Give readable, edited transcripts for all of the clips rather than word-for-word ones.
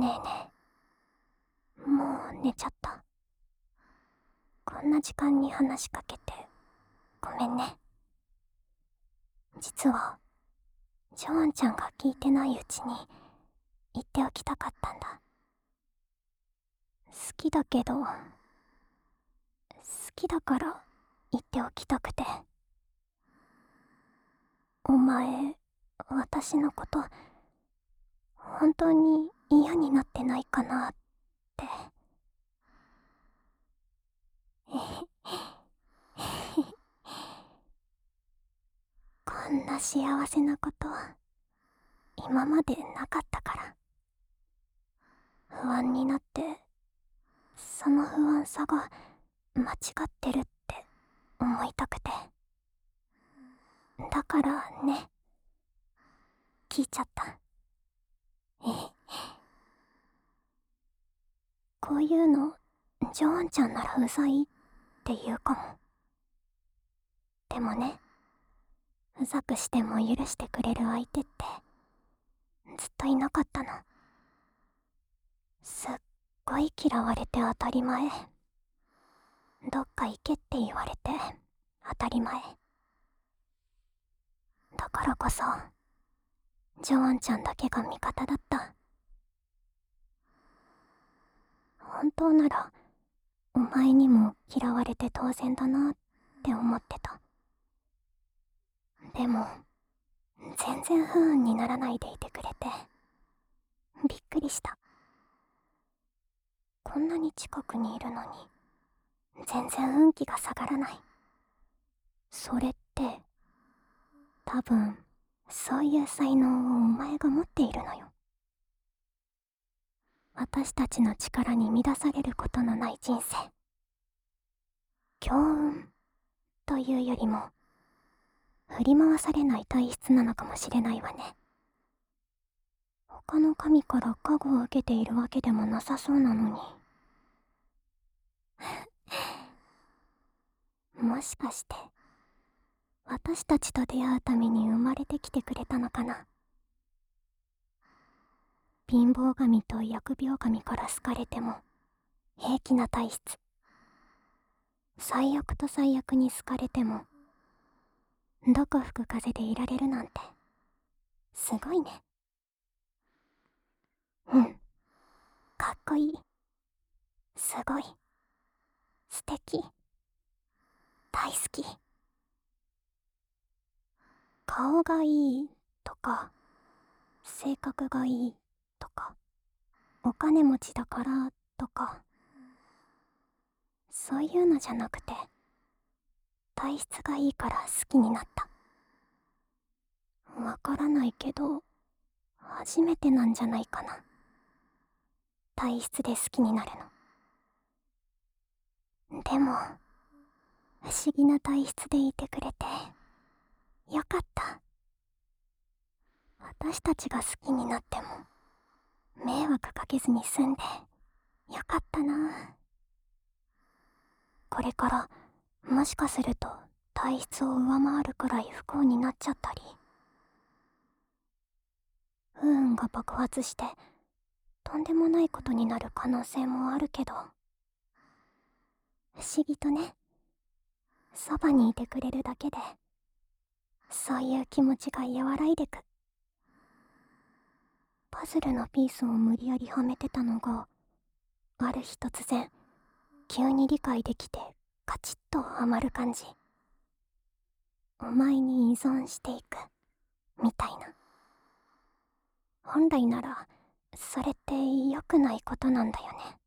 ねえねえ、もう寝ちゃった。こんな時間に話しかけてごめんね。実はジョアンちゃんが聞いてないうちに言っておきたかったんだ。好きだけど、好きだから言っておきたくて。お前、私のこと本当に嫌になってないかなって。こんな幸せなこと今までなかったから。不安になって、その不安さが間違ってるって思いたくて。だからね、聞いちゃった。こういうのジョアンちゃんならうざいって言うかも。でもね、うざくしても許してくれる相手ってずっといなかったの。すっごい嫌われて当たり前。どっか行けって言われて当たり前。だからこそジョアンちゃんだけが味方だった。本当ならお前にも嫌われて当然だなって思ってた。でも全然不運にならないでいてくれてびっくりした。こんなに近くにいるのに全然運気が下がらない。それって多分そういう才能をお前が持っているのよ。私たちの力に乱されることのない人生。強運というよりも振り回されない体質なのかもしれないわね。他の神から加護を受けているわけでもなさそうなのに。もしかして私たちと出会うために生まれてきてくれたのかな。貧乏神と疫病神から好かれても平気な体質。最悪と最悪に好かれてもどこ吹く風でいられるなんてすごいね。うん、かっこいい、すごい、素敵、大好き。顔がいいとか性格がいいとかお金持ちだからとかそういうのじゃなくて体質がいいから好きになった。わからないけど初めてなんじゃないかな、体質で好きになるの。でも不思議な体質でいてくれてよかった。私たちが好きになっても迷惑かけずに済んでよかったな。これからもしかすると体質を上回るくらい不幸になっちゃったり、不運が爆発してとんでもないことになる可能性もあるけど、不思議とね、そばにいてくれるだけでそういう気持ちが和らいでく。パズルのピースを無理やりはめてたのがある日突然急に理解できてカチッとはまる感じ。お前に依存していくみたいな。本来ならそれって良くないことなんだよね。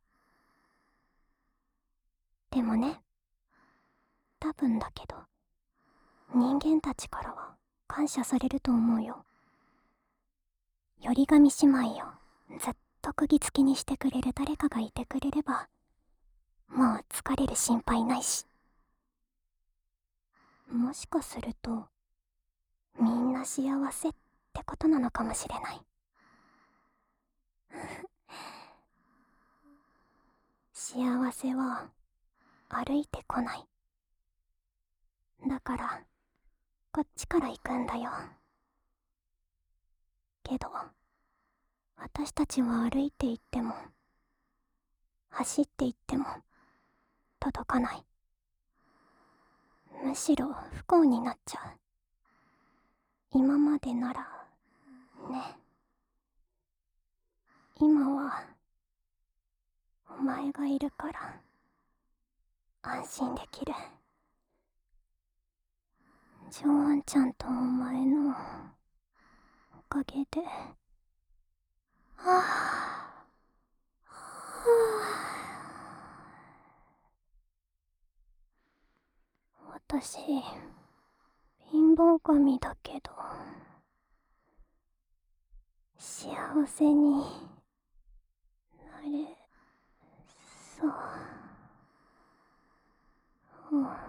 でもね、多分だけど人間たちからは感謝されると思うよ。よりがみ姉妹をずっと釘付けにしてくれる誰かがいてくれればもう疲れる心配ないし。もしかするとみんな幸せってことなのかもしれない。幸せは歩いてこない。だからこっちから行くんだよ。けど私たちは歩いて行っても走って行っても届かない。むしろ不幸になっちゃう。今までならね。今はお前がいるから安心できる。ジョアンちゃんとお前のおかげで。はぁ、はぁ。私貧乏神だけど幸せになれそう。